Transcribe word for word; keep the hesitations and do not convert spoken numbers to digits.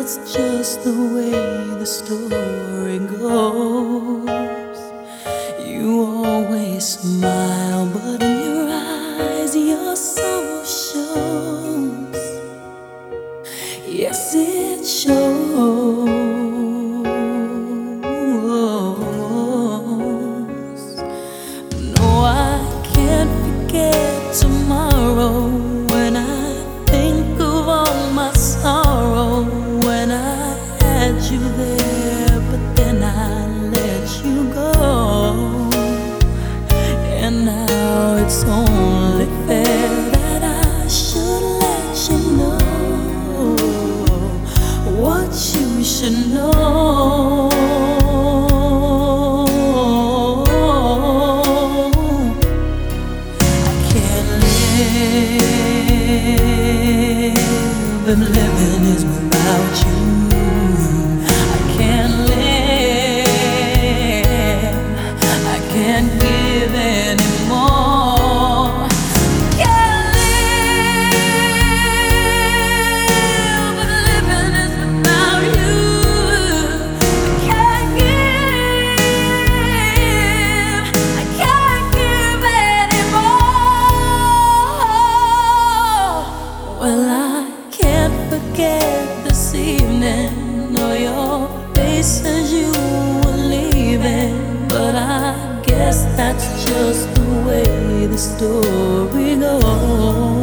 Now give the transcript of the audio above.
that's just the way the story goes. You always smile, but in your eyes your soul shows. Yes, it shows. No, I can't forget tomorrow when I think of all my sorrow. When I had you there, but then I let you go. And now it's only fair that I should let you know what you should know. I can't live, and living is without you. I can't live, I can't give anymore. Can't live, but living is without you. I can't give, I can't give anymore. Well, I can't forget this evening or your face as you were leaving, but I guess that's just the way the story goes.